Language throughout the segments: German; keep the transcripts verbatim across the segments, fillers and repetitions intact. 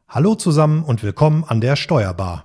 Hallo zusammen und willkommen an der Steuerbar.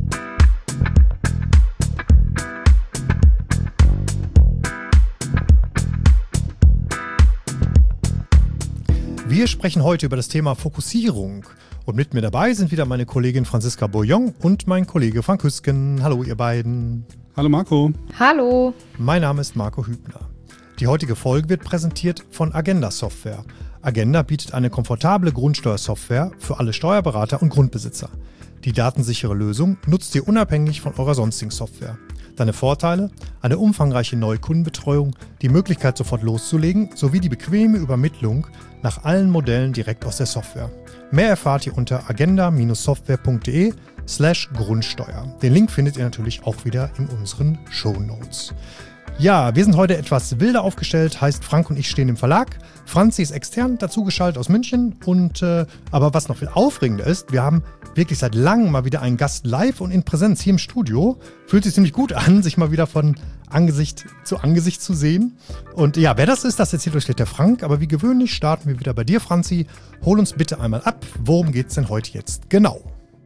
Wir sprechen heute über das Thema Fokussierung. Und mit mir dabei sind wieder meine Kollegin Franziska Bourillon und mein Kollege Frank Hüsken. Hallo ihr beiden. Hallo Marco. Hallo. Mein Name ist Marco Hübner. Die heutige Folge wird präsentiert von Agenda Software. Agenda bietet eine komfortable Grundsteuersoftware für alle Steuerberater und Grundbesitzer. Die datensichere Lösung nutzt ihr unabhängig von eurer sonstigen Software. Deine Vorteile? Eine umfangreiche Neukundenbetreuung, die Möglichkeit sofort loszulegen, sowie die bequeme Übermittlung nach allen Modellen direkt aus der Software. Mehr erfahrt ihr unter agenda-software.de slash Grundsteuer. Den Link findet ihr natürlich auch wieder in unseren Shownotes. Ja, wir sind heute etwas wilder aufgestellt, heißt Frank und ich stehen im Verlag. Franzi ist extern dazugeschaltet aus München. Und äh, aber was noch viel aufregender ist, wir haben wirklich seit langem mal wieder einen Gast live und in Präsenz hier im Studio. Fühlt sich ziemlich gut an, sich mal wieder von Angesicht zu Angesicht zu sehen. Und ja, wer das ist, das erzählt euch gleich der Frank. Aber wie gewöhnlich starten wir wieder bei dir, Franzi. Hol uns bitte einmal ab. Worum geht's denn heute jetzt genau?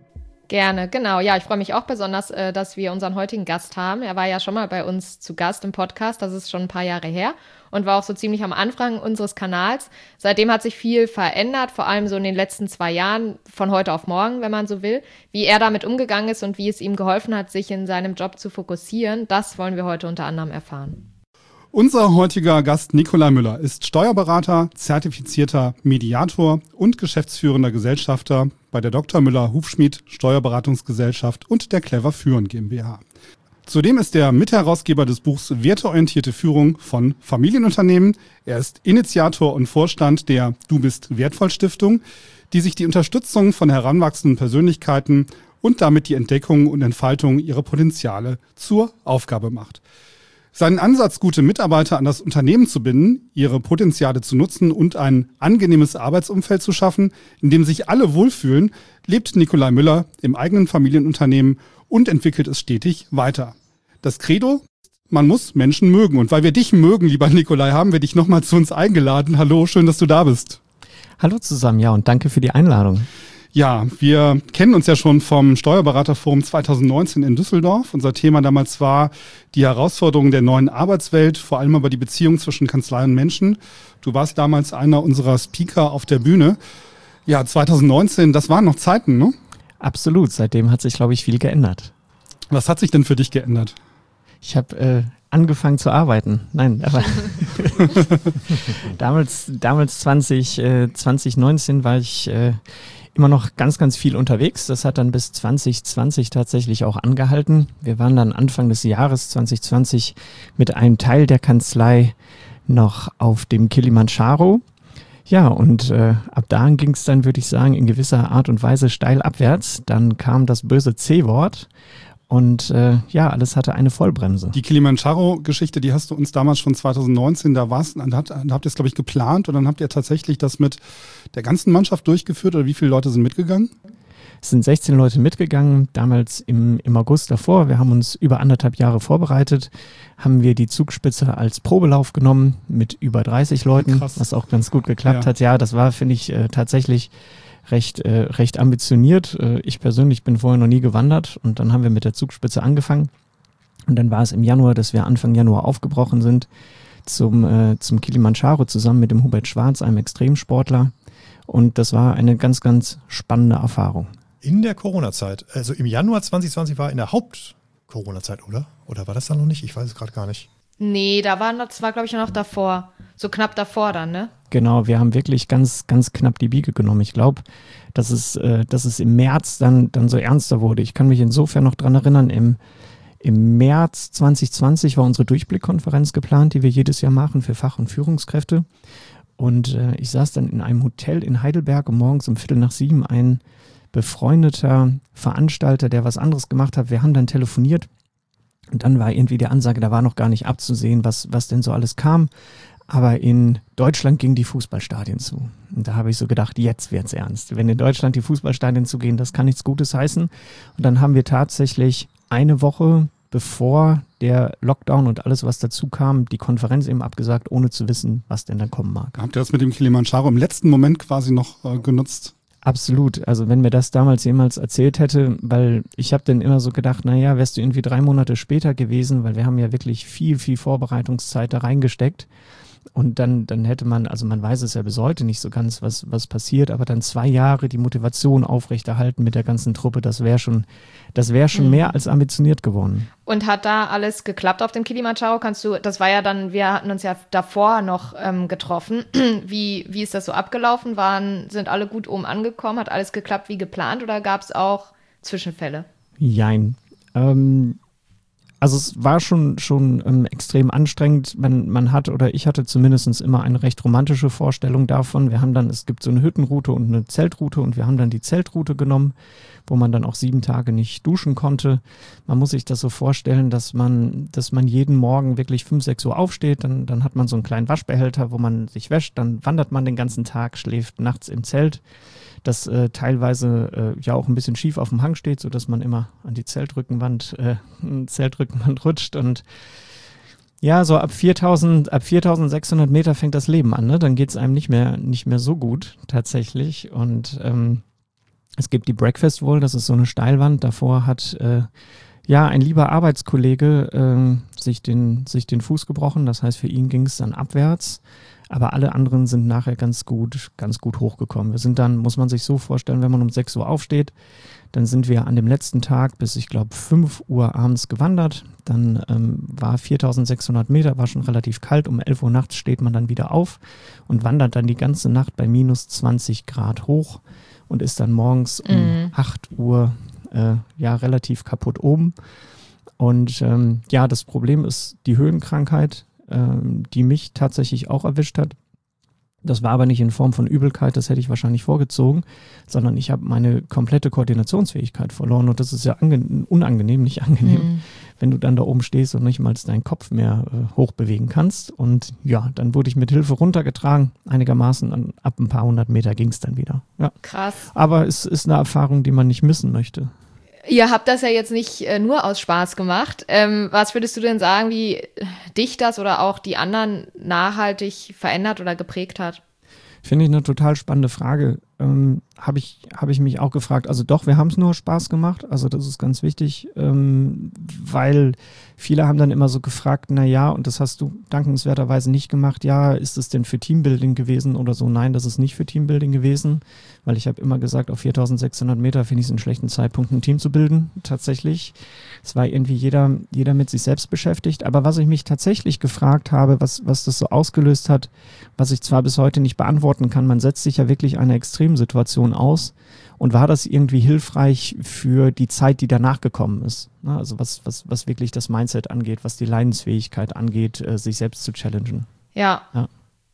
Gerne, genau. Ja, ich freue mich auch besonders, äh, dass wir unseren heutigen Gast haben. Er war ja schon mal bei uns zu Gast im Podcast, das ist schon ein paar Jahre her und war auch so ziemlich am Anfang unseres Kanals. Seitdem hat sich viel verändert, vor allem so in den letzten zwei Jahren, von heute auf morgen, wenn man so will. Wie er damit umgegangen ist und wie es ihm geholfen hat, sich in seinem Job zu fokussieren, das wollen wir heute unter anderem erfahren. Unser heutiger Gast Nikolai Müller ist Steuerberater, zertifizierter Mediator und geschäftsführender Gesellschafter bei der Doktor Müller Hufschmied Steuerberatungsgesellschaft und der Clever Führen GmbH. Zudem ist er Mitherausgeber des Buchs Werteorientierte Führung von Familienunternehmen. Er ist Initiator und Vorstand der Du bist wertvoll Stiftung, die sich die Unterstützung von heranwachsenden Persönlichkeiten und damit die Entdeckung und Entfaltung ihrer Potenziale zur Aufgabe macht. Seinen Ansatz, gute Mitarbeiter an das Unternehmen zu binden, ihre Potenziale zu nutzen und ein angenehmes Arbeitsumfeld zu schaffen, in dem sich alle wohlfühlen, lebt Nikolai Müller im eigenen Familienunternehmen und entwickelt es stetig weiter. Das Credo: Man muss Menschen mögen. Und weil wir dich mögen, lieber Nikolai, haben wir dich nochmal zu uns eingeladen. Hallo, schön, dass du da bist. Hallo zusammen, ja, und danke für die Einladung. Ja, wir kennen uns ja schon vom Steuerberaterforum zwanzig neunzehn in Düsseldorf. Unser Thema damals war die Herausforderungen der neuen Arbeitswelt, vor allem aber die Beziehung zwischen Kanzlei und Menschen. Du warst damals einer unserer Speaker auf der Bühne. Ja, zwanzig neunzehn, das waren noch Zeiten, ne? Absolut, seitdem hat sich, glaube ich, viel geändert. Was hat sich denn für dich geändert? Ich habe äh, angefangen zu arbeiten. Nein, aber damals, damals zwanzig, äh, zwanzig neunzehn war ich äh, immer noch ganz, ganz viel unterwegs. Das hat dann bis zwanzig zwanzig tatsächlich auch angehalten. Wir waren dann Anfang des Jahres zwanzig zwanzig mit einem Teil der Kanzlei noch auf dem Kilimanjaro. Ja, und äh, ab da ging es dann, würde ich sagen, in gewisser Art und Weise steil abwärts. Dann kam das böse C-Wort. Und äh, ja, alles hatte eine Vollbremse. Die Kilimanjaro-Geschichte, die hast du uns damals schon zwanzig neunzehn, da warst, da habt, da habt ihr es, glaube ich, geplant und dann habt ihr tatsächlich das mit der ganzen Mannschaft durchgeführt oder wie viele Leute sind mitgegangen? Es sind sechzehn Leute mitgegangen, damals im, im August davor. Wir haben uns über anderthalb Jahre vorbereitet, haben wir die Zugspitze als Probelauf genommen mit über dreißig Leuten, krass, was auch ganz gut geklappt ja. hat. Ja, das war, finde ich, äh, tatsächlich recht, äh, recht ambitioniert. Äh, ich persönlich bin vorher noch nie gewandert und dann haben wir mit der Zugspitze angefangen. Und dann war es im Januar, dass wir Anfang Januar aufgebrochen sind zum, äh, zum Kilimanjaro zusammen mit dem Hubert Schwarz, einem Extremsportler. Und das war eine ganz, ganz spannende Erfahrung. In der Corona-Zeit, also im Januar zwanzig zwanzig war in der Haupt-Corona-Zeit, oder? Oder war das dann noch nicht? Ich weiß es gerade gar nicht. Nee, da war das war, glaube ich, noch davor. So knapp davor dann, ne? Genau, wir haben wirklich ganz, ganz knapp die Biege genommen. Ich glaube, dass es, äh, dass es im März dann, dann so ernster wurde. Ich kann mich insofern noch dran erinnern, im, im März zwanzig zwanzig war unsere Durchblickkonferenz geplant, die wir jedes Jahr machen für Fach- und Führungskräfte. Und äh, ich saß dann in einem Hotel in Heidelberg und morgens um Viertel nach sieben ein befreundeter Veranstalter, der was anderes gemacht hat. Wir haben dann telefoniert und dann war irgendwie die Ansage, da war noch gar nicht abzusehen, was, was denn so alles kam. Aber in Deutschland gingen die Fußballstadien zu. Und da habe ich so gedacht, jetzt wird's ernst. Wenn in Deutschland die Fußballstadien zugehen, das kann nichts Gutes heißen. Und dann haben wir tatsächlich eine Woche bevor der Lockdown und alles, was dazu kam, die Konferenz eben abgesagt, ohne zu wissen, was denn dann kommen mag. Habt ihr das mit dem Kilimanjaro im letzten Moment quasi noch äh, genutzt? Absolut. Also wenn mir das damals jemals erzählt hätte, weil ich habe dann immer so gedacht, naja, wärst du irgendwie drei Monate später gewesen, weil wir haben ja wirklich viel, viel Vorbereitungszeit da reingesteckt. Und dann, dann hätte man, also man weiß es ja bis heute nicht so ganz, was, was passiert, aber dann zwei Jahre die Motivation aufrechterhalten mit der ganzen Truppe, das wäre schon, das wäre schon mhm. mehr als ambitioniert geworden. Und hat da alles geklappt auf dem Kilimanjaro? Kannst du, das war ja dann, wir hatten uns ja davor noch ähm, getroffen. Wie, wie ist das so abgelaufen? Waren, sind alle gut oben angekommen? Hat alles geklappt wie geplant oder gab es auch Zwischenfälle? Jein. Ähm, Also es war schon, schon ähm, extrem anstrengend. Man, man hat, oder ich hatte zumindest immer eine recht romantische Vorstellung davon. Wir haben dann, es gibt so eine Hüttenroute und eine Zeltroute und wir haben dann die Zeltroute genommen, wo man dann auch sieben Tage nicht duschen konnte. Man muss sich das so vorstellen, dass man, dass man jeden Morgen wirklich fünf, sechs Uhr aufsteht, dann, dann hat man so einen kleinen Waschbehälter, wo man sich wäscht, dann wandert man den ganzen Tag, schläft nachts im Zelt, das äh, teilweise äh, ja auch ein bisschen schief auf dem Hang steht, sodass man immer an die Zeltrückenwand, äh, Zeltrückenwand rutscht und ja, so ab viertausend, ab viertausendsechshundert Meter fängt das Leben an, ne? Dann geht es einem nicht mehr, nicht mehr so gut tatsächlich und ähm, es gibt die Breakfast Wall, das ist so eine Steilwand, davor hat äh, ja ein lieber Arbeitskollege äh, sich, den, sich den Fuß gebrochen, das heißt für ihn ging es dann abwärts. Aber alle anderen sind nachher ganz gut, ganz gut hochgekommen. Wir sind dann, muss man sich so vorstellen, wenn man um sechs Uhr aufsteht, dann sind wir an dem letzten Tag bis, ich glaube, fünf Uhr abends gewandert. Dann ähm, war viertausendsechshundert Meter, war schon relativ kalt. Um elf Uhr nachts steht man dann wieder auf und wandert dann die ganze Nacht bei minus zwanzig Grad hoch und ist dann morgens um mm. acht Uhr äh, ja relativ kaputt oben. Und ähm, ja, das Problem ist die Höhenkrankheit, die mich tatsächlich auch erwischt hat. Das war aber nicht in Form von Übelkeit, das hätte ich wahrscheinlich vorgezogen, sondern ich habe meine komplette Koordinationsfähigkeit verloren und das ist ja ange- unangenehm, nicht angenehm, mhm. wenn du dann da oben stehst und nicht mal deinen Kopf mehr äh, hochbewegen kannst. Und ja, dann wurde ich mit Hilfe runtergetragen, einigermaßen, und ab ein paar hundert Meter ging es dann wieder. Ja. Krass. Aber es ist eine Erfahrung, die man nicht missen möchte. Ihr habt das ja jetzt nicht äh, nur aus Spaß gemacht. Ähm, was würdest du denn sagen, wie dich das oder auch die anderen nachhaltig verändert oder geprägt hat? Finde ich eine total spannende Frage. Ähm, habe ich, hab ich mich auch gefragt. Also doch, wir haben es nur Spaß gemacht. Also das ist ganz wichtig, ähm, weil viele haben dann immer so gefragt, na ja, und das hast du dankenswerterweise nicht gemacht. Ja, ist es denn für Teambuilding gewesen oder so? Nein, das ist nicht für Teambuilding gewesen, weil ich habe immer gesagt, auf viertausendsechshundert Meter finde ich es einen schlechten Zeitpunkt, ein Team zu bilden. Tatsächlich. Es war irgendwie jeder, jeder mit sich selbst beschäftigt. Aber was ich mich tatsächlich gefragt habe, was, was das so ausgelöst hat, was ich zwar bis heute nicht beantworten kann, man setzt sich ja wirklich einer Extremsituation aus. Und war das irgendwie hilfreich für die Zeit, die danach gekommen ist? Also was, was, was wirklich das Mindset angeht, was die Leidensfähigkeit angeht, äh, sich selbst zu challengen. Ja. Ja,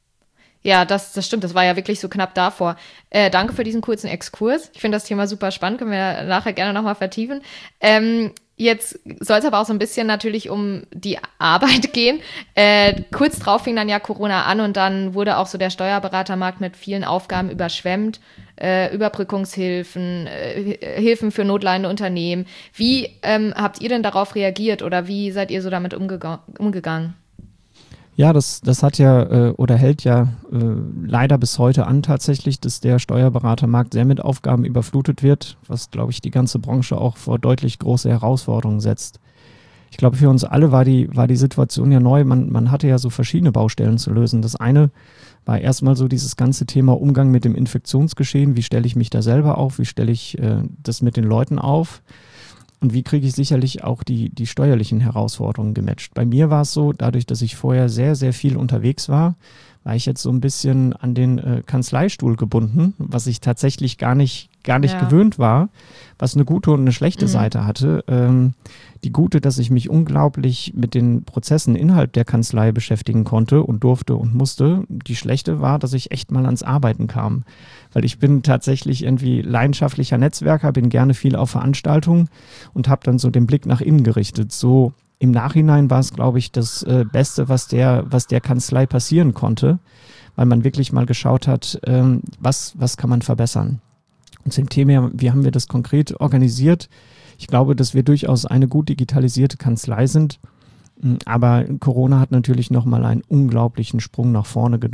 ja das, das stimmt. Das war ja wirklich so knapp davor. Äh, danke für diesen kurzen Exkurs. Ich finde das Thema super spannend. Können wir nachher gerne nochmal vertiefen. Ähm, Jetzt soll es aber auch so ein bisschen natürlich um die Arbeit gehen. Äh, kurz drauf fing dann ja Corona an und dann wurde auch so der Steuerberatermarkt mit vielen Aufgaben überschwemmt. Äh, Überbrückungshilfen, äh, Hilfen für notleidende Unternehmen. Wie ähm, habt ihr denn darauf reagiert oder wie seid ihr so damit umgega- umgegangen? Ja, das, das hat ja äh, oder hält ja äh, leider bis heute an tatsächlich, dass der Steuerberatermarkt sehr mit Aufgaben überflutet wird, was, glaube ich, die ganze Branche auch vor deutlich große Herausforderungen setzt. Ich glaube, für uns alle war die, war die Situation ja neu. Man, man hatte ja so verschiedene Baustellen zu lösen. Das eine war erstmal so dieses ganze Thema Umgang mit dem Infektionsgeschehen. Wie stelle ich mich da selber auf? Wie stelle ich äh, das mit den Leuten auf? Und wie kriege ich sicherlich auch die, die steuerlichen Herausforderungen gematcht? Bei mir war es so, dadurch, dass ich vorher sehr, sehr viel unterwegs war, war ich jetzt so ein bisschen an den äh, Kanzleistuhl gebunden, was ich tatsächlich gar nicht, gar nicht ja. gewöhnt war, was eine gute und eine schlechte mhm. Seite hatte. Ähm, die gute, dass ich mich unglaublich mit den Prozessen innerhalb der Kanzlei beschäftigen konnte und durfte und musste. Die schlechte war, dass ich echt mal ans Arbeiten kam, weil ich bin tatsächlich irgendwie leidenschaftlicher Netzwerker, bin gerne viel auf Veranstaltungen und habe dann so den Blick nach innen gerichtet. So im Nachhinein war es, glaube ich, das äh, Beste, was der, was der Kanzlei passieren konnte, weil man wirklich mal geschaut hat, ähm, was, was kann man verbessern. Und zum Thema, wie haben wir das konkret organisiert? Ich glaube, dass wir durchaus eine gut digitalisierte Kanzlei sind, aber Corona hat natürlich nochmal einen unglaublichen Sprung nach vorne genommen.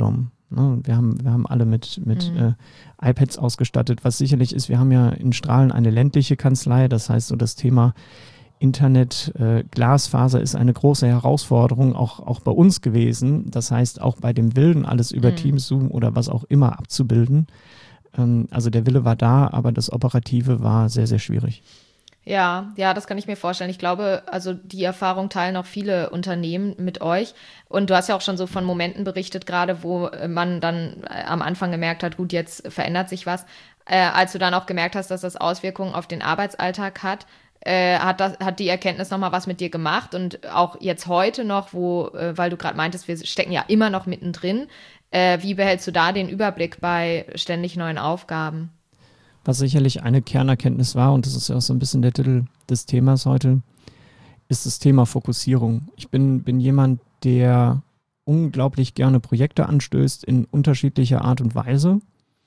Ne? Wir haben, wir haben alle mit, mit mhm. äh, iPads ausgestattet, was sicherlich ist, wir haben ja in Strahlen eine ländliche Kanzlei, das heißt so das Thema Internet, äh, Glasfaser ist eine große Herausforderung, auch, auch bei uns gewesen. Das heißt, auch bei dem Willen, alles über mhm. Teams, Zoom oder was auch immer abzubilden. Ähm, also der Wille war da, aber das Operative war sehr, sehr schwierig. Ja, ja, das kann ich mir vorstellen. Ich glaube, also die Erfahrung teilen auch viele Unternehmen mit euch. Und du hast ja auch schon so von Momenten berichtet, gerade wo man dann am Anfang gemerkt hat, gut, jetzt verändert sich was. Äh, als du dann auch gemerkt hast, dass das Auswirkungen auf den Arbeitsalltag hat, Äh, hat, das, hat die Erkenntnis nochmal was mit dir gemacht und auch jetzt heute noch, wo, äh, weil du gerade meintest, wir stecken ja immer noch mittendrin, äh, wie behältst du da den Überblick bei ständig neuen Aufgaben? Was sicherlich eine Kernerkenntnis war, und das ist ja auch so ein bisschen der Titel des Themas heute, ist das Thema Fokussierung. Ich bin, bin jemand, der unglaublich gerne Projekte anstößt in unterschiedlicher Art und Weise.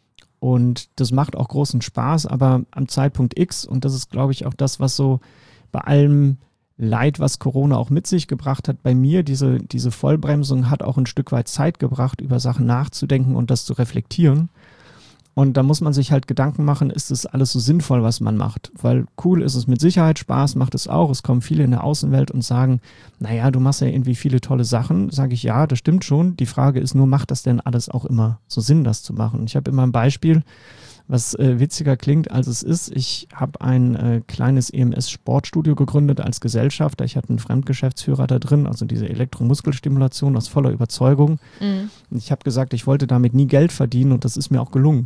Und das macht auch großen Spaß, aber am Zeitpunkt X, und das ist, glaube ich, auch das, was so bei allem Leid, was Corona auch mit sich gebracht hat, bei mir, diese, diese Vollbremsung hat auch ein Stück weit Zeit gebracht, über Sachen nachzudenken und das zu reflektieren. Und da muss man sich halt Gedanken machen, ist das alles so sinnvoll, was man macht? Weil cool ist es mit Sicherheit, Spaß macht es auch. Es kommen viele in der Außenwelt und sagen, naja, du machst ja irgendwie viele tolle Sachen. Sage ich, ja, das stimmt schon. Die Frage ist nur, macht das denn alles auch immer so Sinn, das zu machen? Ich habe immer ein Beispiel, was äh, witziger klingt, als es ist. Ich habe ein äh, kleines E M S-Sportstudio gegründet als Gesellschafter. Ich hatte einen Fremdgeschäftsführer da drin, also diese Elektromuskelstimulation aus voller Überzeugung. Mhm. Ich habe gesagt, ich wollte damit nie Geld verdienen und das ist mir auch gelungen.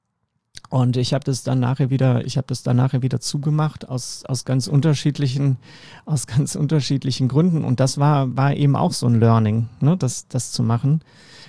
Und ich habe das dann nachher wieder, ich habe das dann nachher wieder zugemacht aus, aus ganz unterschiedlichen, aus ganz unterschiedlichen Gründen. Und das war, war eben auch so ein Learning, ne, das, das zu machen.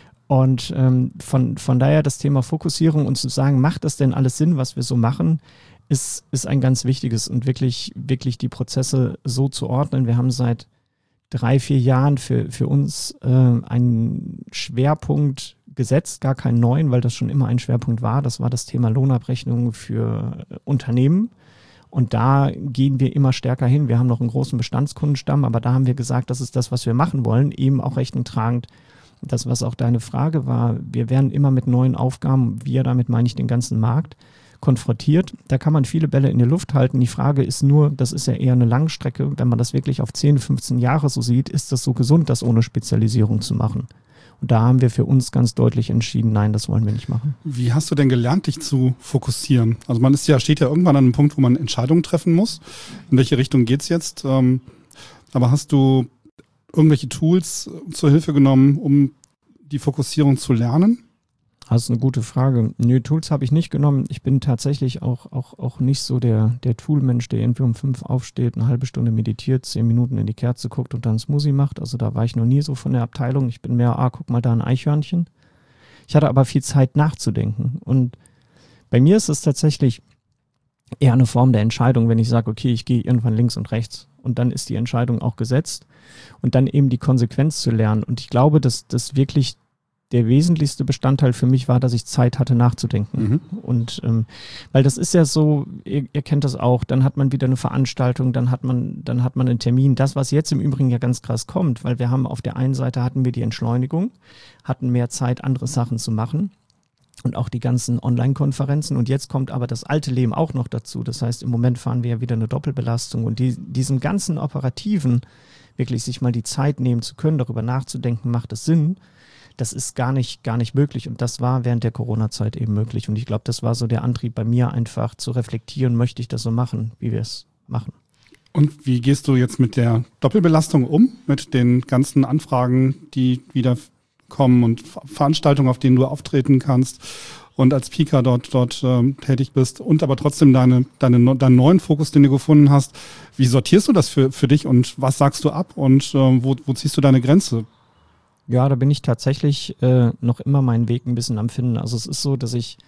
Und ähm, von, von daher das Thema Fokussierung und zu sagen, macht das denn alles Sinn, was wir so machen, ist, ist ein ganz wichtiges und wirklich, wirklich die Prozesse so zu ordnen. Wir haben seit drei, vier Jahren für, für uns äh, einen Schwerpunkt gesetzt, gar keinen neuen, weil das schon immer ein Schwerpunkt war. Das war das Thema Lohnabrechnung für Unternehmen. Und da gehen wir immer stärker hin. Wir haben noch einen großen Bestandskundenstamm, aber da haben wir gesagt, das ist das, was wir machen wollen, eben auch rechnend tragend. Das, was auch deine Frage war, wir werden immer mit neuen Aufgaben, wir, damit meine ich den ganzen Markt, konfrontiert. Da kann man viele Bälle in der Luft halten. Die Frage ist nur, das ist ja eher eine Langstrecke, wenn man das wirklich auf zehn, fünfzehn Jahre so sieht, ist das so gesund, das ohne Spezialisierung zu machen? Und da haben wir für uns ganz deutlich entschieden, nein, das wollen wir nicht machen. Wie hast du denn gelernt, dich zu fokussieren? Also man ist ja, steht ja irgendwann an einem Punkt, wo man Entscheidungen treffen muss. In welche Richtung geht's jetzt? Ähm, aber hast du irgendwelche Tools zur Hilfe genommen, um die Fokussierung zu lernen? Das ist eine gute Frage. Nö, Tools habe ich nicht genommen. Ich bin tatsächlich auch, auch, auch nicht so der, der Tool-Mensch, der irgendwie um fünf aufsteht, eine halbe Stunde meditiert, zehn Minuten in die Kerze guckt und dann einen Smoothie macht. Also da war ich noch nie so von der Abteilung. Ich bin mehr, ah, guck mal da ein Eichhörnchen. Ich hatte aber viel Zeit nachzudenken. Und bei mir ist es tatsächlich eher eine Form der Entscheidung, wenn ich sage, okay, ich gehe irgendwann links und rechts. Und dann ist die Entscheidung auch gesetzt. Und dann eben die Konsequenz zu lernen. Und ich glaube, dass das wirklich der wesentlichste Bestandteil für mich war, dass ich Zeit hatte nachzudenken. Mhm. Und ähm, weil das ist ja so, ihr, ihr kennt das auch, dann hat man wieder eine Veranstaltung, dann hat man, dann hat man einen Termin. Das, was jetzt im Übrigen ja ganz krass kommt, weil wir haben auf der einen Seite hatten wir die Entschleunigung, hatten mehr Zeit, andere Sachen zu machen und auch die ganzen Online-Konferenzen. Und jetzt kommt aber das alte Leben auch noch dazu. Das heißt, im Moment fahren wir ja wieder eine Doppelbelastung und die, diesen ganzen Operativen wirklich sich mal die Zeit nehmen zu können, darüber nachzudenken, macht es Sinn? Das ist gar nicht, gar nicht möglich und das war während der Corona-Zeit eben möglich und ich glaube, das war so der Antrieb bei mir einfach zu reflektieren, möchte ich das so machen, wie wir es machen. Und wie gehst du jetzt mit der Doppelbelastung um, mit den ganzen Anfragen, die wieder kommen und Veranstaltungen, auf denen du auftreten kannst und als Speaker dort, dort ähm, tätig bist und aber trotzdem deine, deine, deinen neuen Fokus, den du gefunden hast. Wie sortierst du das für, für dich und was sagst du ab und äh, wo, wo ziehst du deine Grenze? Ja, da bin ich tatsächlich äh, noch immer meinen Weg ein bisschen am Finden. Also es ist so, dass ich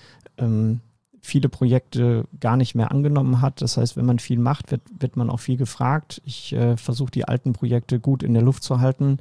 ähm, viele Projekte gar nicht mehr angenommen hat. Das heißt, wenn man viel macht, wird, wird man auch viel gefragt. Ich äh, versuche die alten Projekte gut in der Luft zu halten.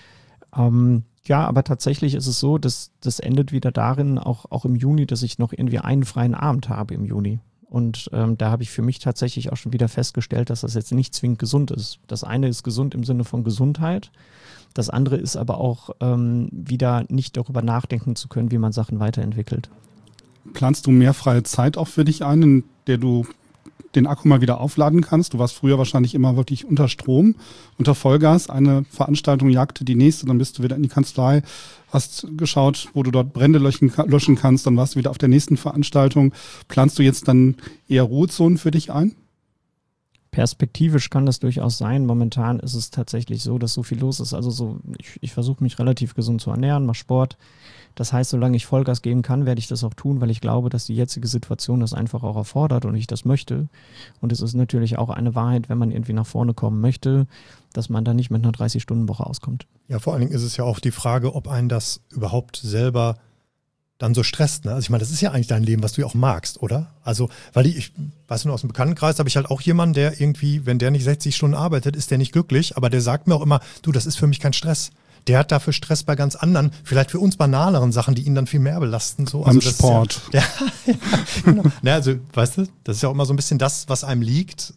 Ähm, ja, aber tatsächlich ist es so, dass das endet wieder darin, auch, auch im Juni, dass ich noch irgendwie einen freien Abend habe im Juni. Und ähm, da habe ich für mich tatsächlich auch schon wieder festgestellt, dass das jetzt nicht zwingend gesund ist. Das eine ist gesund im Sinne von Gesundheit. Das andere ist aber auch ähm, wieder nicht darüber nachdenken zu können, wie man Sachen weiterentwickelt. Planst du mehr freie Zeit auch für dich ein, in der du den Akku mal wieder aufladen kannst? Du warst früher wahrscheinlich immer wirklich unter Strom, unter Vollgas. Eine Veranstaltung jagte die nächste, dann bist du wieder in die Kanzlei, hast geschaut, wo du dort Brände löschen, löschen kannst, dann warst du wieder auf der nächsten Veranstaltung. Planst du jetzt dann eher Ruhezonen für dich ein? Perspektivisch kann das durchaus sein. Momentan ist es tatsächlich so, dass so viel los ist. Also so, ich, ich versuche mich relativ gesund zu ernähren, mache Sport. Das heißt, solange ich Vollgas geben kann, werde ich das auch tun, weil ich glaube, dass die jetzige Situation das einfach auch erfordert und ich das möchte. Und es ist natürlich auch eine Wahrheit, wenn man irgendwie nach vorne kommen möchte, dass man da nicht mit einer dreißig-Stunden-Woche auskommt. Ja, vor allen Dingen ist es ja auch die Frage, ob einen das überhaupt selber dann so stresst. Ne? Also ich meine, das ist ja eigentlich dein Leben, was du ja auch magst, oder? Also, weil ich, ich weiß nur, aus dem Bekanntenkreis habe ich halt auch jemanden, der irgendwie, wenn der nicht sechzig Stunden arbeitet, ist der nicht glücklich, aber der sagt mir auch immer, du, das ist für mich kein Stress. Der hat dafür Stress bei ganz anderen, vielleicht für uns banaleren Sachen, die ihn dann viel mehr belasten. So. Beim also das Sport. Ist ja, ja, ja, genau. Na, also, weißt du, das ist ja auch immer so ein bisschen das, was einem liegt.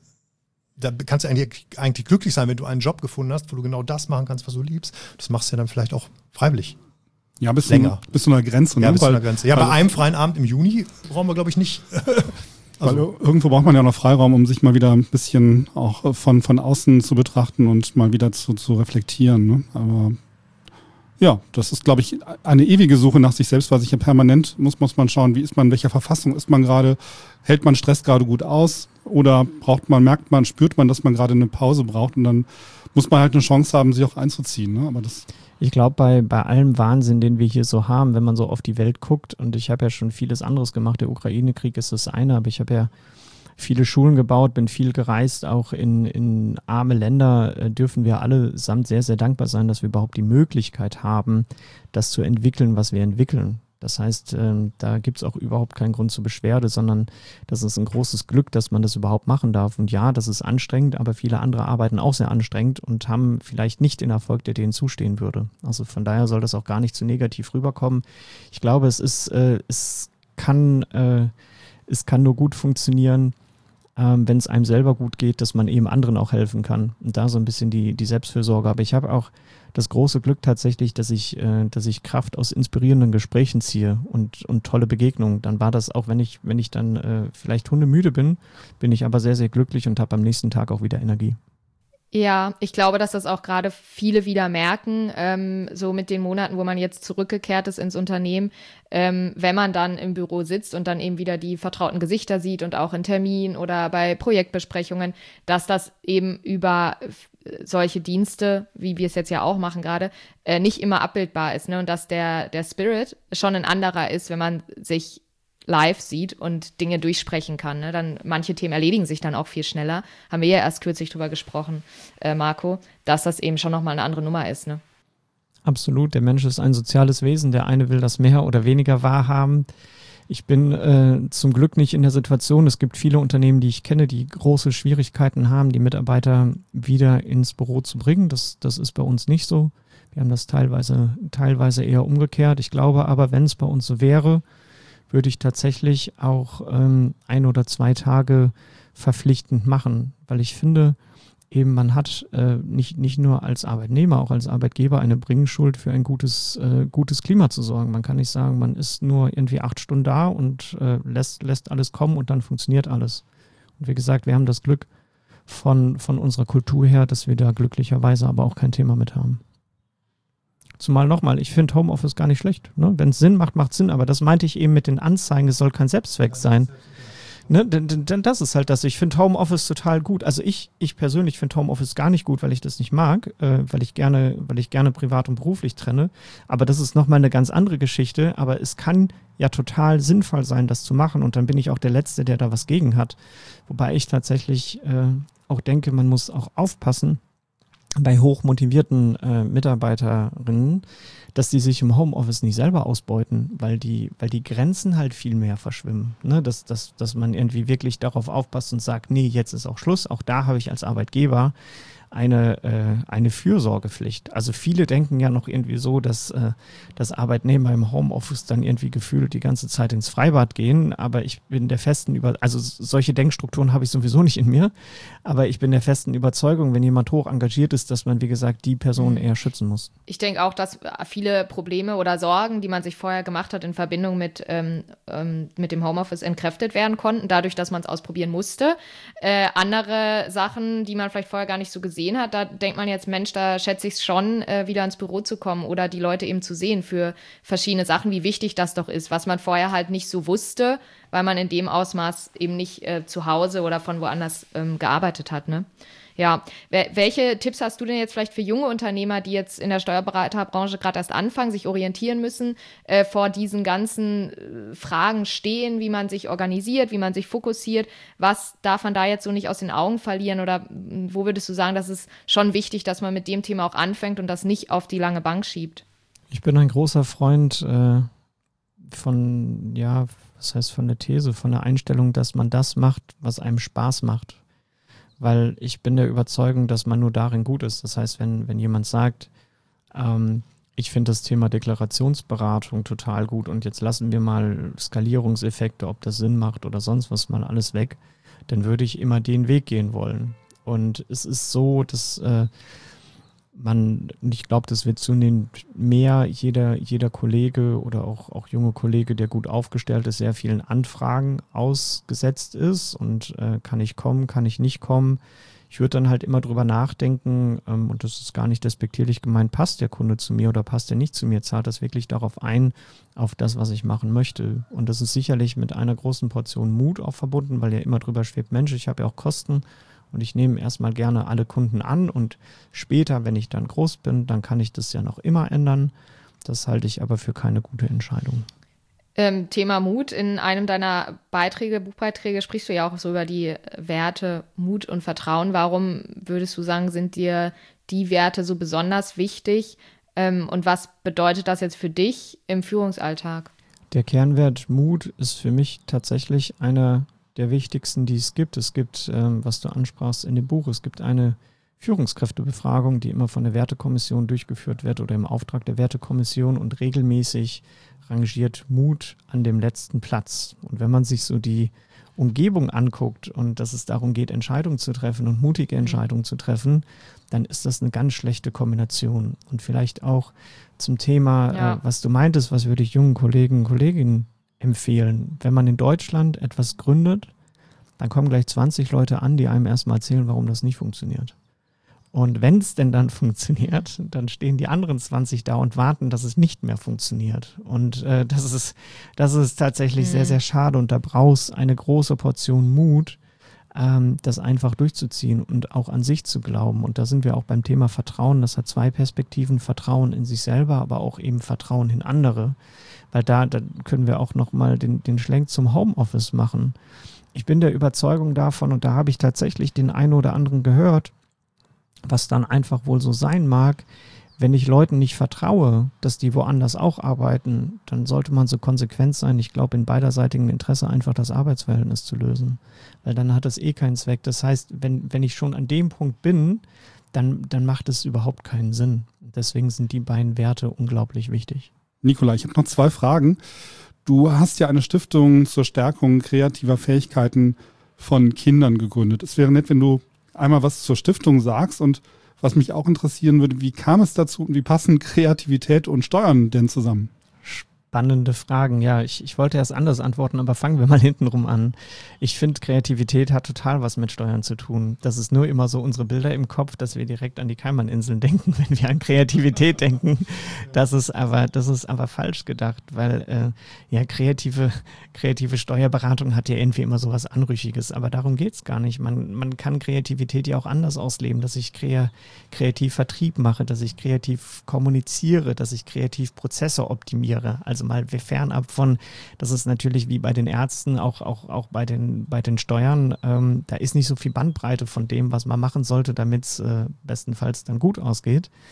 Da kannst du eigentlich, eigentlich glücklich sein, wenn du einen Job gefunden hast, wo du genau das machen kannst, was du liebst. Das machst du ja dann vielleicht auch freiwillig. Ja, bis länger. Zu, bis zu einer Grenze. Ja, ne? bis zu weil, einer Grenze. Ja, weil, bei einem freien Abend im Juni brauchen wir, glaube ich, nicht. Also, weil irgendwo braucht man ja noch Freiraum, um sich mal wieder ein bisschen auch von, von außen zu betrachten und mal wieder zu, zu reflektieren. Ne? Aber ja, das ist, glaube ich, eine ewige Suche nach sich selbst, weil sich ja permanent muss, muss man schauen, wie ist man, in welcher Verfassung ist man gerade, hält man Stress gerade gut aus oder braucht man, merkt man, spürt man, dass man gerade eine Pause braucht und dann muss man halt eine Chance haben, sich auch einzuziehen. Ne? Aber das Ich glaube, bei, bei allem Wahnsinn, den wir hier so haben, wenn man so auf die Welt guckt, und ich habe ja schon vieles anderes gemacht, der Ukraine-Krieg ist das eine, aber ich habe ja viele Schulen gebaut, bin viel gereist, auch in, in arme Länder äh, dürfen wir allesamt sehr, sehr dankbar sein, dass wir überhaupt die Möglichkeit haben, das zu entwickeln, was wir entwickeln. Das heißt, ähm, da gibt es auch überhaupt keinen Grund zur Beschwerde, sondern das ist ein großes Glück, dass man das überhaupt machen darf. Und ja, das ist anstrengend, aber viele andere arbeiten auch sehr anstrengend und haben vielleicht nicht den Erfolg, der denen zustehen würde. Also von daher soll das auch gar nicht zu negativ rüberkommen. Ich glaube, es ist, äh, es kann, äh, es kann nur gut funktionieren, ähm, wenn es einem selber gut geht, dass man eben anderen auch helfen kann. Und da so ein bisschen die, die Selbstfürsorge. Aber ich habe auch das große Glück tatsächlich, dass ich, äh, dass ich Kraft aus inspirierenden Gesprächen ziehe und, und tolle Begegnungen. Dann war das auch, wenn ich, wenn ich dann äh, vielleicht hundemüde bin, bin ich aber sehr, sehr glücklich und habe am nächsten Tag auch wieder Energie. Ja, ich glaube, dass das auch gerade viele wieder merken, ähm, so mit den Monaten, wo man jetzt zurückgekehrt ist ins Unternehmen, ähm, wenn man dann im Büro sitzt und dann eben wieder die vertrauten Gesichter sieht und auch in Terminen oder bei Projektbesprechungen, dass das eben über solche Dienste, wie wir es jetzt ja auch machen gerade, äh, nicht immer abbildbar ist, ne? Und dass der, der Spirit schon ein anderer ist, wenn man sich live sieht und Dinge durchsprechen kann. Ne? Dann manche Themen erledigen sich dann auch viel schneller. Haben wir ja erst kürzlich drüber gesprochen, äh, Marco, dass das eben schon nochmal eine andere Nummer ist. Ne? Absolut. Der Mensch ist ein soziales Wesen. Der eine will das mehr oder weniger wahrhaben. Ich bin äh, zum Glück nicht in der Situation. Es gibt viele Unternehmen, die ich kenne, die große Schwierigkeiten haben, die Mitarbeiter wieder ins Büro zu bringen. Das, das ist bei uns nicht so. Wir haben das teilweise, teilweise eher umgekehrt. Ich glaube aber, wenn es bei uns so wäre, würde ich tatsächlich auch ähm, ein oder zwei Tage verpflichtend machen, weil ich finde, eben man hat äh, nicht, nicht nur als Arbeitnehmer, auch als Arbeitgeber eine Bringschuld für ein gutes, äh, gutes Klima zu sorgen. Man kann nicht sagen, man ist nur irgendwie acht Stunden da und äh, lässt, lässt alles kommen und dann funktioniert alles. Und wie gesagt, wir haben das Glück von, von unserer Kultur her, dass wir da glücklicherweise aber auch kein Thema mit haben. Zumal nochmal, ich finde Homeoffice gar nicht schlecht. Ne? Wenn es Sinn macht, macht es Sinn. Aber das meinte ich eben mit den Anzeigen, es soll kein Selbstzweck sein. Ne? Denn, denn das ist halt das. Ich finde Homeoffice total gut. Also ich, ich persönlich finde Homeoffice gar nicht gut, weil ich das nicht mag, äh, weil ich gerne, weil ich gerne privat und beruflich trenne. Aber das ist nochmal eine ganz andere Geschichte. Aber es kann ja total sinnvoll sein, das zu machen. Und dann bin ich auch der Letzte, der da was gegen hat. Wobei ich tatsächlich äh, auch denke, man muss auch aufpassen, bei hochmotivierten äh, Mitarbeiterinnen, dass die sich im Homeoffice nicht selber ausbeuten, weil die, weil die Grenzen halt viel mehr verschwimmen. Ne? Dass, dass, dass man irgendwie wirklich darauf aufpasst und sagt, nee, jetzt ist auch Schluss. Auch da habe ich als Arbeitgeber eine, äh, eine Fürsorgepflicht. Also viele denken ja noch irgendwie so, dass, äh, dass Arbeitnehmer im Homeoffice dann irgendwie gefühlt die ganze Zeit ins Freibad gehen, aber ich bin der festen Über- also solche Denkstrukturen habe ich sowieso nicht in mir, aber ich bin der festen Überzeugung, wenn jemand hoch engagiert ist, dass man, wie gesagt, die Person eher schützen muss. Ich denke auch, dass viele Probleme oder Sorgen, die man sich vorher gemacht hat in Verbindung mit, ähm, ähm, mit dem Homeoffice, entkräftet werden konnten, dadurch, dass man es ausprobieren musste. Äh, andere Sachen, die man vielleicht vorher gar nicht so gesehen hat, da denkt man jetzt, Mensch, da schätze ich es schon, äh, wieder ins Büro zu kommen oder die Leute eben zu sehen für verschiedene Sachen, wie wichtig das doch ist, was man vorher halt nicht so wusste, weil man in dem Ausmaß eben nicht äh, zu Hause oder von woanders ähm, gearbeitet hat, ne? Ja, welche Tipps hast du denn jetzt vielleicht für junge Unternehmer, die jetzt in der Steuerberaterbranche gerade erst anfangen, sich orientieren müssen, äh, vor diesen ganzen äh, Fragen stehen, wie man sich organisiert, wie man sich fokussiert? Was darf man da jetzt so nicht aus den Augen verlieren? Oder wo würdest du sagen, das ist schon wichtig, dass man mit dem Thema auch anfängt und das nicht auf die lange Bank schiebt? Ich bin ein großer Freund äh, von, ja, was heißt von der These, von der Einstellung, dass man das macht, was einem Spaß macht. Weil ich bin der Überzeugung, dass man nur darin gut ist. Das heißt, wenn, wenn jemand sagt, ähm, ich finde das Thema Deklarationsberatung total gut und jetzt lassen wir mal Skalierungseffekte, ob das Sinn macht oder sonst was, mal alles weg, dann würde ich immer den Weg gehen wollen. Und es ist so, dass äh, man, und ich glaube, das wird zunehmend mehr, jeder, jeder Kollege oder auch, auch junge Kollege, der gut aufgestellt ist, sehr vielen Anfragen ausgesetzt ist und äh, kann ich kommen, kann ich nicht kommen. Ich würde dann halt immer drüber nachdenken, ähm, und das ist gar nicht despektierlich gemeint, passt der Kunde zu mir oder passt er nicht zu mir, zahlt das wirklich darauf ein, auf das, was ich machen möchte. Und das ist sicherlich mit einer großen Portion Mut auch verbunden, weil ja immer drüber schwebt, Mensch, ich habe ja auch Kosten. Und ich nehme erstmal gerne alle Kunden an und später, wenn ich dann groß bin, dann kann ich das ja noch immer ändern. Das halte ich aber für keine gute Entscheidung. Ähm, Thema Mut. In einem deiner Beiträge, Buchbeiträge sprichst du ja auch so über die Werte Mut und Vertrauen. Warum würdest du sagen, sind dir die Werte so besonders wichtig? Ähm, und was bedeutet das jetzt für dich im Führungsalltag? Der Kernwert Mut ist für mich tatsächlich einer der wichtigsten, die es gibt. Es gibt, ähm, was du ansprachst in dem Buch, es gibt eine Führungskräftebefragung, die immer von der Wertekommission durchgeführt wird oder im Auftrag der Wertekommission und regelmäßig rangiert Mut an dem letzten Platz. Und wenn man sich so die Umgebung anguckt und dass es darum geht, Entscheidungen zu treffen und mutige Entscheidungen zu treffen, dann ist das eine ganz schlechte Kombination. Und vielleicht auch zum Thema, ja. äh, was du meintest, was würde ich jungen Kollegen und Kolleginnen empfehlen. Wenn man in Deutschland etwas gründet, dann kommen gleich zwanzig Leute an, die einem erstmal erzählen, warum das nicht funktioniert. Und wenn es denn dann funktioniert, dann stehen die anderen zwanzig da und warten, dass es nicht mehr funktioniert. Und äh, das ist, das ist tatsächlich mhm. sehr, sehr schade. Und da brauchst eine große Portion Mut, ähm, das einfach durchzuziehen und auch an sich zu glauben. Und da sind wir auch beim Thema Vertrauen. Das hat zwei Perspektiven, Vertrauen in sich selber, aber auch eben Vertrauen in andere. Weil da, da können wir auch nochmal den, den Schlenk zum Homeoffice machen. Ich bin der Überzeugung davon, und da habe ich tatsächlich den einen oder anderen gehört, was dann einfach wohl so sein mag, wenn ich Leuten nicht vertraue, dass die woanders auch arbeiten, dann sollte man so konsequent sein, ich glaube, in beiderseitigem Interesse einfach das Arbeitsverhältnis zu lösen. Weil dann hat es eh keinen Zweck. Das heißt, wenn, wenn ich schon an dem Punkt bin, dann, dann macht es überhaupt keinen Sinn. Deswegen sind die beiden Werte unglaublich wichtig. Nicola, ich habe noch zwei Fragen. Du hast ja eine Stiftung zur Stärkung kreativer Fähigkeiten von Kindern gegründet. Es wäre nett, wenn du einmal was zur Stiftung sagst und was mich auch interessieren würde, wie kam es dazu und wie passen Kreativität und Steuern denn zusammen? Spannende Fragen. Ja, ich, ich wollte erst anders antworten, aber fangen wir mal hintenrum an. Ich finde, Kreativität hat total was mit Steuern zu tun. Das ist nur immer so unsere Bilder im Kopf, dass wir direkt an die Kaimaninseln denken, wenn wir an Kreativität denken. Das ist aber, das ist aber falsch gedacht, weil äh, ja, kreative, kreative Steuerberatung hat ja irgendwie immer so was Anrüchiges, aber darum geht es gar nicht. Man, man kann Kreativität ja auch anders ausleben, dass ich krea, kreativ Vertrieb mache, dass ich kreativ kommuniziere, dass ich kreativ Prozesse optimiere. Also mal fernab von, das ist natürlich wie bei den Ärzten, auch, auch, auch bei den, bei den Steuern, ähm, da ist nicht so viel Bandbreite von dem, was man machen sollte, damit es äh, bestenfalls dann gut ausgeht.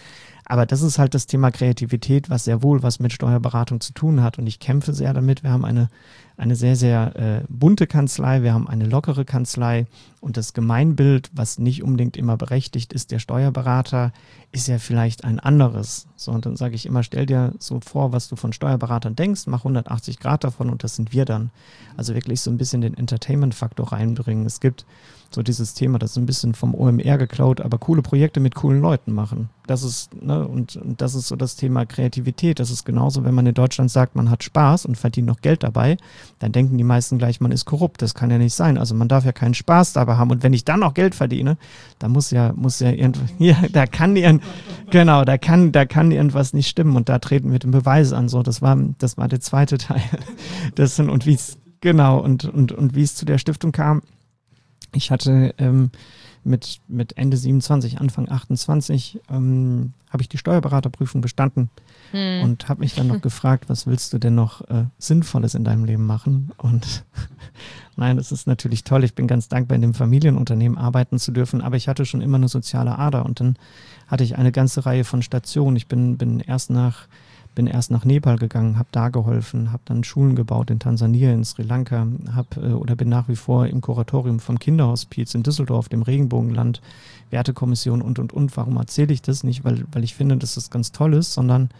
Aber das ist halt das Thema Kreativität, was sehr wohl was mit Steuerberatung zu tun hat. Und ich kämpfe sehr damit. Wir haben eine, eine sehr, sehr äh, bunte Kanzlei, wir haben eine lockere Kanzlei. Und das Gemeinbild, was nicht unbedingt immer berechtigt ist, der Steuerberater, ist ja vielleicht ein anderes. So, und dann sage ich immer, stell dir so vor, was du von Steuerberatern denkst, mach hundertachtzig Grad davon und das sind wir dann. Also wirklich so ein bisschen den Entertainment-Faktor reinbringen. Es gibt so dieses Thema, das ist ein bisschen vom O M R geklaut, aber coole Projekte mit coolen Leuten machen. Das ist, ne, und, und das ist so das Thema Kreativität. Das ist genauso, wenn man in Deutschland sagt, man hat Spaß und verdient noch Geld dabei, dann denken die meisten gleich, man ist korrupt. Das kann ja nicht sein. Also man darf ja keinen Spaß dabei haben. Und wenn ich dann noch Geld verdiene, da muss ja, muss ja irgendwas, ja, da kann irgend, genau, da kann, da kann irgendwas nicht stimmen. Und da treten wir den Beweis an. So, das war, das war der zweite Teil. Das sind, und wie es, genau, und, und, und wie es zu der Stiftung kam. Ich hatte ähm, mit, mit Ende siebenundzwanzig, Anfang achtundzwanzig, ähm, habe ich die Steuerberaterprüfung bestanden hm. und habe mich dann noch gefragt, was willst du denn noch äh, Sinnvolles in deinem Leben machen? Und nein, das ist natürlich toll. Ich bin ganz dankbar, in dem Familienunternehmen arbeiten zu dürfen, aber ich hatte schon immer eine soziale Ader und dann hatte ich eine ganze Reihe von Stationen. Ich bin, bin erst nach bin erst nach Nepal gegangen, habe da geholfen, habe dann Schulen gebaut in Tansania, in Sri Lanka, hab, äh, oder bin nach wie vor im Kuratorium vom Kinderhospiz in Düsseldorf, dem Regenbogenland, Wertekommission und, und, und. Warum erzähle ich das nicht? Weil, weil ich finde, dass das ganz toll ist, sondern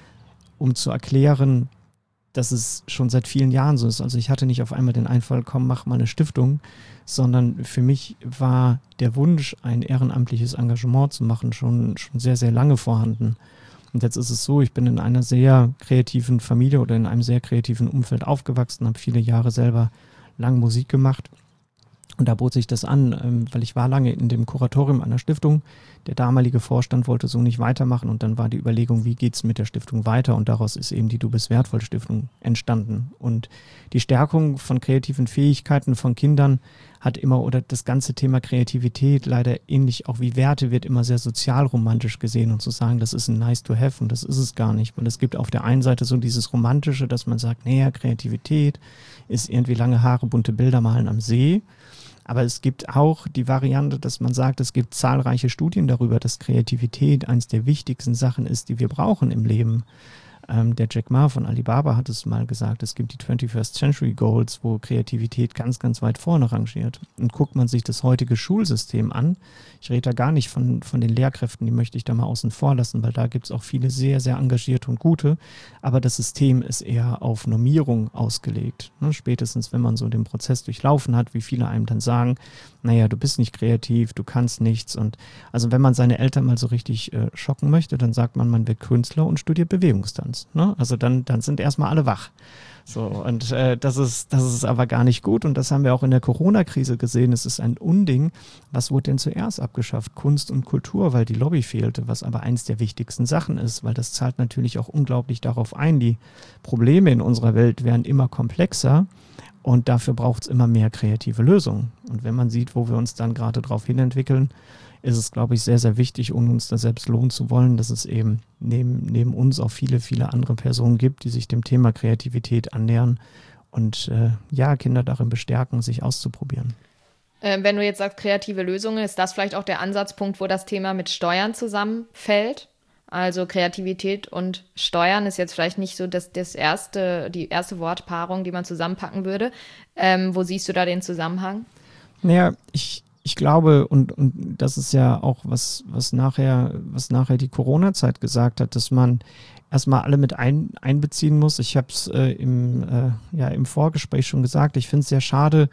um zu erklären, dass es schon seit vielen Jahren so ist. Also ich hatte nicht auf einmal den Einfall, komm, mach mal eine Stiftung, sondern für mich war der Wunsch, ein ehrenamtliches Engagement zu machen, schon, schon sehr, sehr lange vorhanden. Und jetzt ist es so, ich bin in einer sehr kreativen Familie oder in einem sehr kreativen Umfeld aufgewachsen, habe viele Jahre selber lang Musik gemacht. Und da bot sich das an, weil ich war lange in dem Kuratorium einer Stiftung. Der damalige Vorstand wollte so nicht weitermachen und dann war die Überlegung, wie geht's mit der Stiftung weiter? Und daraus ist eben die Du bist wertvoll Stiftung entstanden. Und die Stärkung von kreativen Fähigkeiten von Kindern hat immer, oder das ganze Thema Kreativität, leider ähnlich auch wie Werte, wird immer sehr sozialromantisch gesehen und zu sagen, das ist ein nice to have und das ist es gar nicht. Und es gibt auf der einen Seite so dieses Romantische, dass man sagt, naja, Kreativität ist irgendwie lange Haare, bunte Bilder malen am See. Aber es gibt auch die Variante, dass man sagt, es gibt zahlreiche Studien darüber, dass Kreativität eines der wichtigsten Sachen ist, die wir brauchen im Leben. Ähm, der Jack Ma von Alibaba hat es mal gesagt, es gibt die twenty-first Century Goals, wo Kreativität ganz, ganz weit vorne rangiert. Und guckt man sich das heutige Schulsystem an, ich rede da gar nicht von, von den Lehrkräften, die möchte ich da mal außen vor lassen, weil da gibt es auch viele sehr, sehr engagierte und gute, aber das System ist eher auf Normierung ausgelegt. Ne? Spätestens, wenn man so den Prozess durchlaufen hat, wie viele einem dann sagen, naja, du bist nicht kreativ, du kannst nichts. Und also wenn man seine Eltern mal so richtig äh, schocken möchte, dann sagt man, man wird Künstler und studiert Bewegungstanz. Ne? Also dann, dann sind erstmal alle wach. So, und äh, das ist, das ist aber gar nicht gut und das haben wir auch in der Corona-Krise gesehen. Es ist ein Unding. Was wurde denn zuerst abgeschafft? Kunst und Kultur, weil die Lobby fehlte, was aber eins der wichtigsten Sachen ist, weil das zahlt natürlich auch unglaublich darauf ein. Die Probleme in unserer Welt werden immer komplexer und dafür braucht es immer mehr kreative Lösungen. Und wenn man sieht, wo wir uns dann gerade drauf hinentwickeln, ist es, glaube ich, sehr, sehr wichtig, um uns da selbst lohnen zu wollen, dass es eben neben, neben uns auch viele, viele andere Personen gibt, die sich dem Thema Kreativität annähern und äh, ja, Kinder darin bestärken, sich auszuprobieren. Ähm, wenn du jetzt sagst, kreative Lösungen, ist das vielleicht auch der Ansatzpunkt, wo das Thema mit Steuern zusammenfällt? Also Kreativität und Steuern ist jetzt vielleicht nicht so das, das erste, die erste Wortpaarung, die man zusammenpacken würde. Ähm, wo siehst du da den Zusammenhang? Naja, ich Ich glaube, und, und das ist ja auch, was, was nachher, was nachher die Corona-Zeit gesagt hat, dass man erstmal alle mit ein, einbeziehen muss. Ich habe es äh, im, äh, ja, im Vorgespräch schon gesagt, ich finde es sehr schade,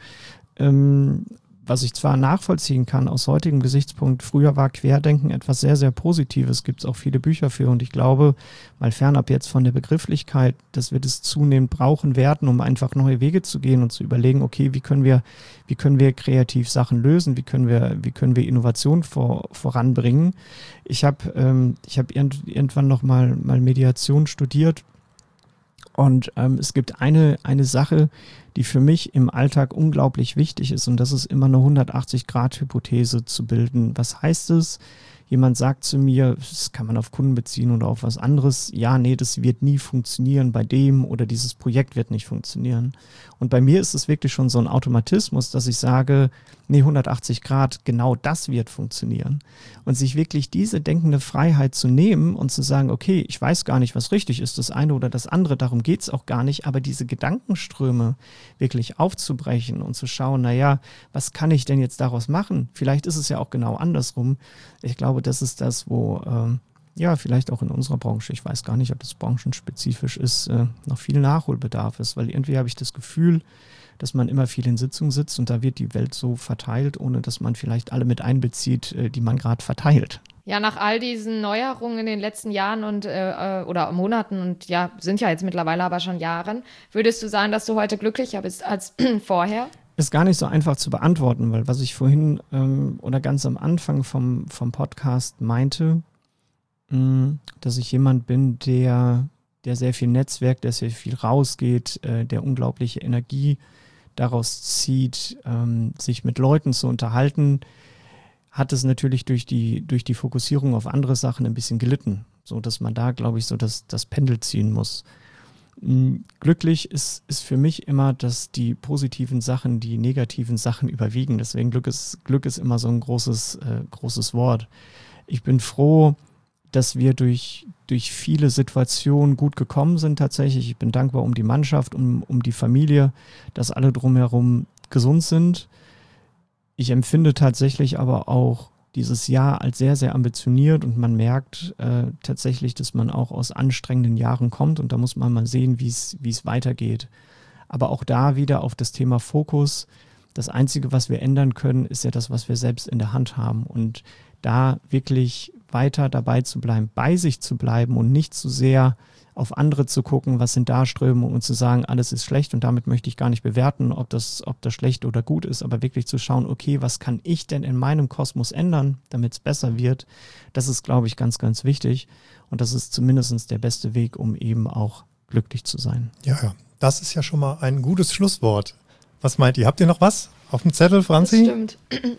ähm, was ich zwar nachvollziehen kann aus heutigem Gesichtspunkt, früher war Querdenken etwas sehr, sehr Positives, gibt es auch viele Bücher für und ich glaube, mal fernab jetzt von der Begrifflichkeit, dass wir das zunehmend brauchen werden, um einfach neue Wege zu gehen und zu überlegen, okay, wie können wir, wie können wir kreativ Sachen lösen, wie können wir, wie können wir Innovation vor, voranbringen. Ich habe ähm, ich hab irgend, irgendwann noch mal, mal Mediation studiert und ähm, es gibt eine, eine Sache, die für mich im Alltag unglaublich wichtig ist und das ist immer eine hundertachtzig Grad Hypothese zu bilden. Was heißt es? jemand sagt zu mir, das kann man auf Kunden beziehen oder auf was anderes, ja, nee, das wird nie funktionieren bei dem oder dieses Projekt wird nicht funktionieren. Und bei mir ist es wirklich schon so ein Automatismus, dass ich sage, nee, hundertachtzig Grad, genau das wird funktionieren. Und sich wirklich diese denkende Freiheit zu nehmen und zu sagen, okay, ich weiß gar nicht, was richtig ist, das eine oder das andere, darum geht es auch gar nicht, aber diese Gedankenströme wirklich aufzubrechen und zu schauen, naja, was kann ich denn jetzt daraus machen? Vielleicht ist es ja auch genau andersrum. Ich glaube, das ist das, wo, ähm, ja, vielleicht auch in unserer Branche, ich weiß gar nicht, ob das branchenspezifisch ist, äh, noch viel Nachholbedarf ist, weil irgendwie habe ich das Gefühl, dass man immer viel in Sitzungen sitzt und da wird die Welt so verteilt, ohne dass man vielleicht alle mit einbezieht, äh, die man gerade verteilt. Ja, nach all diesen Neuerungen in den letzten Jahren und äh, oder Monaten und ja, sind ja jetzt mittlerweile aber schon Jahren, würdest du sagen, dass du heute glücklicher bist als vorher? Ist gar nicht so einfach zu beantworten, weil was ich vorhin ähm, oder ganz am Anfang vom, vom Podcast meinte, mh, dass ich jemand bin, der, der sehr viel netzwerkt, der sehr viel rausgeht, äh, der unglaubliche Energie daraus zieht, ähm, sich mit Leuten zu unterhalten, hat es natürlich durch die, durch die Fokussierung auf andere Sachen ein bisschen gelitten, so dass man da, glaube ich, so das, das Pendel ziehen muss. Glücklich ist, ist für mich immer, dass die positiven Sachen, die negativen Sachen überwiegen. Deswegen Glück ist, Glück ist immer so ein großes, äh, großes Wort. Ich bin froh, dass wir durch, durch viele Situationen gut gekommen sind tatsächlich. Ich bin dankbar um die Mannschaft, um, um die Familie, dass alle drumherum gesund sind. Ich empfinde tatsächlich aber auch dieses Jahr als sehr, sehr ambitioniert und man merkt äh, tatsächlich, dass man auch aus anstrengenden Jahren kommt und da muss man mal sehen, wie es wie es weitergeht. Aber auch da wieder auf das Thema Fokus. Das Einzige, was wir ändern können, ist ja das, was wir selbst in der Hand haben und da wirklich weiter dabei zu bleiben, bei sich zu bleiben und nicht zu sehr auf andere zu gucken, was sind da Strömungen und zu sagen, alles ist schlecht und damit möchte ich gar nicht bewerten, ob das, ob das schlecht oder gut ist, aber wirklich zu schauen, okay, was kann ich denn in meinem Kosmos ändern, damit es besser wird, das ist, glaube ich, ganz, ganz wichtig und das ist zumindest der beste Weg, um eben auch glücklich zu sein. Ja, ja, das ist ja schon mal ein gutes Schlusswort. Was meint ihr? Habt ihr noch was auf dem Zettel, Franzi? Das stimmt.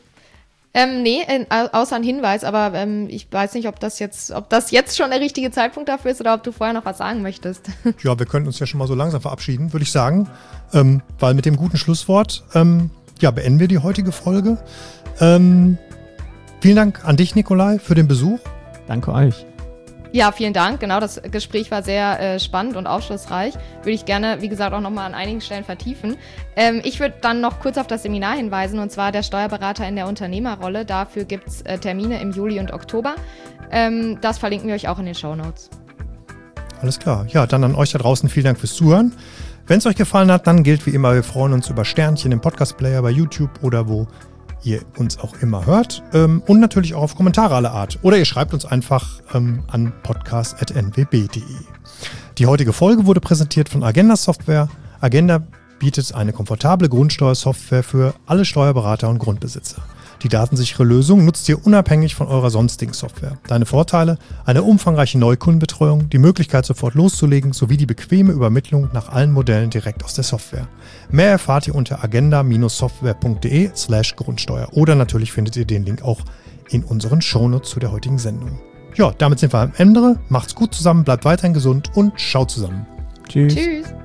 Ähm, nee, äh, außer ein Hinweis, aber ähm, ich weiß nicht, ob das jetzt, ob das jetzt schon der richtige Zeitpunkt dafür ist oder ob du vorher noch was sagen möchtest. Ja, wir könnten uns ja schon mal so langsam verabschieden, würde ich sagen, ähm, weil mit dem guten Schlusswort ähm, ja, beenden wir die heutige Folge. Ähm, vielen Dank an dich, Nikolai, für den Besuch. Danke euch. Ja, vielen Dank. Genau, das Gespräch war sehr äh, spannend und aufschlussreich. Würde ich gerne, wie gesagt, auch nochmal an einigen Stellen vertiefen. Ähm, ich würde dann noch kurz auf das Seminar hinweisen, und zwar der Steuerberater in der Unternehmerrolle. Dafür gibt es äh, Termine im Juli und Oktober. Ähm, das verlinken wir euch auch in den Shownotes. Alles klar. Ja, dann an euch da draußen vielen Dank fürs Zuhören. Wenn es euch gefallen hat, dann gilt wie immer, wir freuen uns über Sternchen im Podcast-Player bei YouTube oder wo ihr uns auch immer hört ähm, und natürlich auch auf Kommentare aller Art. Oder ihr schreibt uns einfach ähm, an podcast at n w b punkt d e. Die heutige Folge wurde präsentiert von Agenda Software. Agenda bietet eine komfortable Grundsteuersoftware für alle Steuerberater und Grundbesitzer. Die datensichere Lösung nutzt ihr unabhängig von eurer sonstigen Software. Deine Vorteile: eine umfangreiche Neukundenbetreuung, die Möglichkeit sofort loszulegen sowie die bequeme Übermittlung nach allen Modellen direkt aus der Software. Mehr erfahrt ihr unter agenda software punkt de slash Grundsteuer oder natürlich findet ihr den Link auch in unseren Shownotes zu der heutigen Sendung. Ja, damit sind wir am Ende. Macht's gut zusammen, bleibt weiterhin gesund und schaut zusammen. Tschüss. Tschüss.